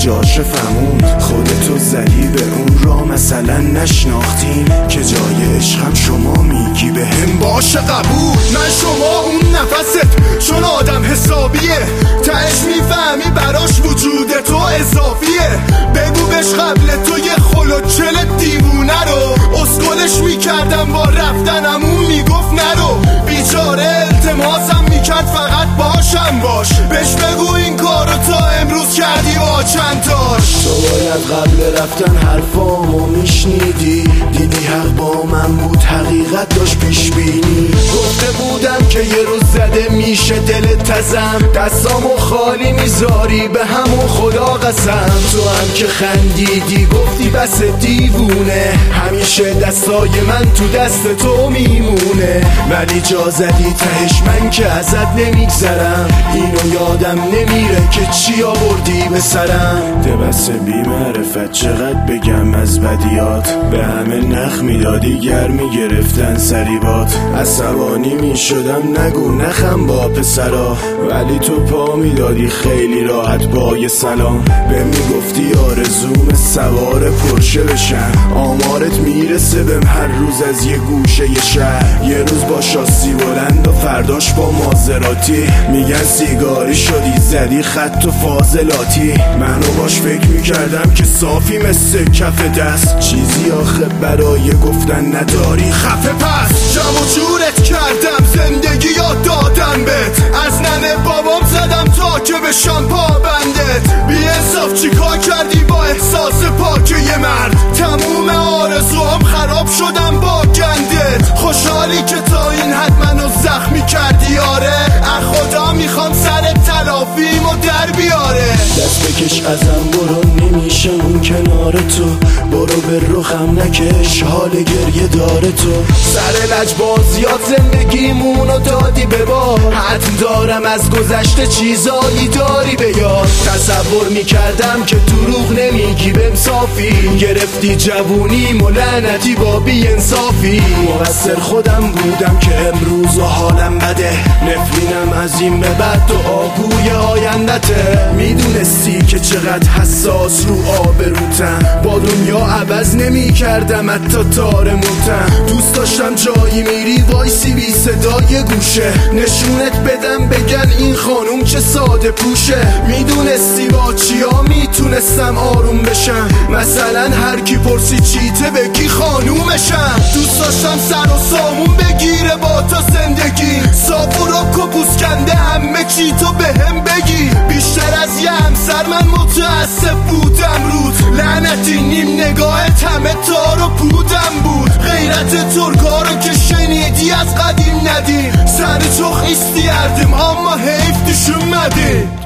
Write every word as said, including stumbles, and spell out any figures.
جاش فهمون. خودتو زدی به اون را مثلا نشناختیم که جای عشقم شما میگی به هم باشه قبول. من شما اون نفست چون آدم حسابیه، تهش میفهمی براش وجود تو اضافیه. بگو بهش قبل تو یه خلوچل دیوونه رو، اسکلش میکردم با رفتنم اون میگفت نرو. بیچاره التماسم میکرد فقط باشم باش، بهش بگو این کارو تا امروز کردی با چند تاش. تو باید قبل رفتن حرفامو میشنیدی، دیدی حق با من بود، حقیقت داشت پیش بینی. گفته بودم که یه روز زده میشه دلت تزم، دستامو خالی میذاری به همون خدا قسم. تو هم که خندیدی گفتی بس دیوونه، همیشه دستای من تو دست تو میمونه. ولی جا زدی تهش من که ازت نمیگذرم، اینو یادم نمیره که چی آوردی به سرم. دبس بی معرفت چقدر بگم از بدیات، به همه نخ میدادی گر میگرفتن سریبات. عصبانی میشدم نگو نخم با پسرا، ولی تو پا میدادی خیلی راحت با یه سلام. به میگفتی آرزوم سوار پرشه بشم، آمارت میرسه بهم هر روز از یه گوشه یه شهر. یه روز با شاسی بلند و فرداش با مازراتی، میگن سیگاری شدی زدی خط و فاضلاتی. منو باش فکر میکردم که صافی مثل کف دست، چیزی آخه برای گفتن نداری خفه پس. جمع و جورت کردم زندگی یاد دادم بهت، از ننه بابام زدم تا که بشم پابندت. بی انصاف چی کار کردی با احساس پاک یه مرد، تموم آرزوام خراب شدم با گندت. خوشحالی که تا این حد منو زخمی کردی آره، از خدا میخوام سر تلافیمو در بیاره. دست بکش ازم برو نمیشه اون کنار تو، برو به رخم نکش حال گریه داره تو. سر لجبازیات زندگیمونو دادی به بار، حتم دارم از گذشته چیزایی داری به یاد. تصور میکردم که دروغ نمیگی بهم صافی، گرفتی جوونیم و لعنتی با بی انصافی. مقصر خودم بودم که امروز و حالم بده، نفرینم از این به بعد و آگوی آیندته. میدونستی که چقدر حساس رو آبروتم، با دنیا عوض نمی کردم حتی تار موتم. دوست داشتم جایی میری وایسی بی صدای گوشه، نشونت بدم بگن این خانوم چه ساده پوشه. میدونستی با چیا میتونستم آروم بشم، مثلا هر کی پرسی چیته بگی خانومشم. دوست داشتم سر و سامون بگیره با تا زندگی، صابون و کپوس کنده همه چی تو به هم بگی. بیشتر از یه همسر من متاسف بودم رود، لعنتی نیم نگاهت همه تار و پودم بود. غیرت ترکا رو که شنیدی از قدیم ندیم، سر چخ ایستی اردیم اما حیف توشون مدیم.